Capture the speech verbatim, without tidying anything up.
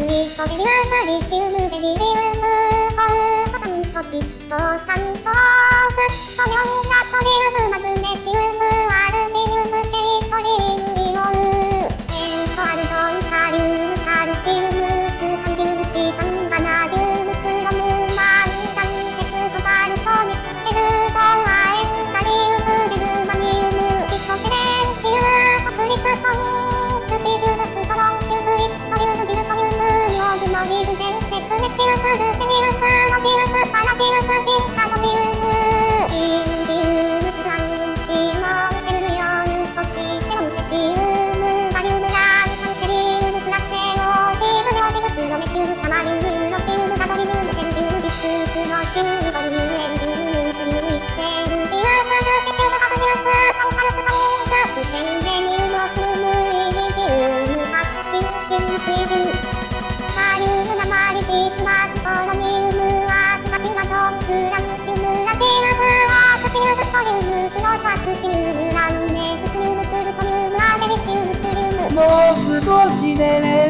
イトベリアカリシウムベリリウムコウトタントチッド酸素フットニョンナトリウムマグネシウムアルミニウムケイトリンイオン塩素アルドンカリウムカルシウムスタンギウムチタンバナジウムクロムマンガン鉄コバルトニッケル銅亜鉛カリウムジルマニウムイソセレンシウムコプリクトンスピリウムストロンシウムイットリウムギルトニウムニオブモリブゼンテクネチウスルテニウスノジウスパラジウスピンカノミウムインジウムスアンチモンテルルヨンソキセロムセシウムバリウムランサンセリウムプラセオジムネオジムプロメシウムサマリウムロシウムガトリヌムセルジウムジスクロシウムゴルムエルジウムツリウムイクセルジウスジュケシウムハブジウスパンカルスパンカステンデニウムオスルムイジジウムハッキンキンスイジウムカリウムナマリシスマストロミウムアスカシナトンフランシウムラジウムアクシニウムトリウムクロサクシニウムランネフスニウムプルトニウムアデリシウムプリウムもう少しでね